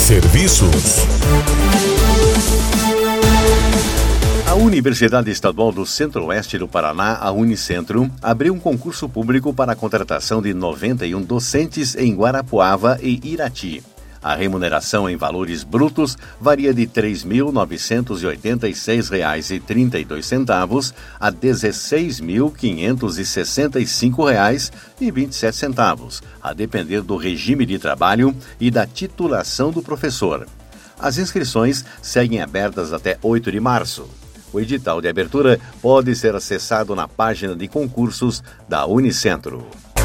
Serviços. A Universidade Estadual do Centro-Oeste do Paraná, a Unicentro, abriu um concurso público para a contratação de 91 docentes em Guarapuava e Irati. A remuneração em valores brutos varia de R$ 3.986,32 a R$ 16.565,27, a depender do regime de trabalho e da titulação do professor. As inscrições seguem abertas até 8 de março. O edital de abertura pode ser acessado na página de concursos da Unicentro.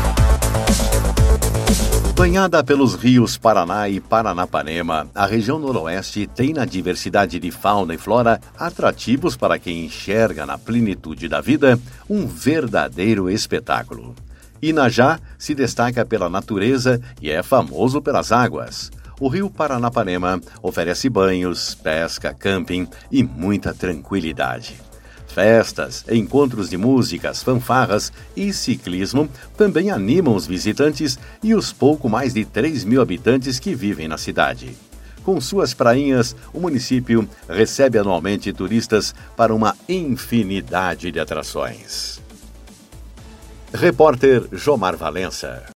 Banhada pelos rios Paraná e Paranapanema, a região noroeste tem na diversidade de fauna e flora atrativos para quem enxerga na plenitude da vida um verdadeiro espetáculo. Inajá se destaca pela natureza e é famoso pelas águas. O rio Paranapanema oferece banhos, pesca, camping e muita tranquilidade. Festas, encontros de músicas, fanfarras e ciclismo também animam os visitantes e os pouco mais de 3.000 habitantes que vivem na cidade. Com suas prainhas, o município recebe anualmente turistas para uma infinidade de atrações. Repórter Jomar Valença.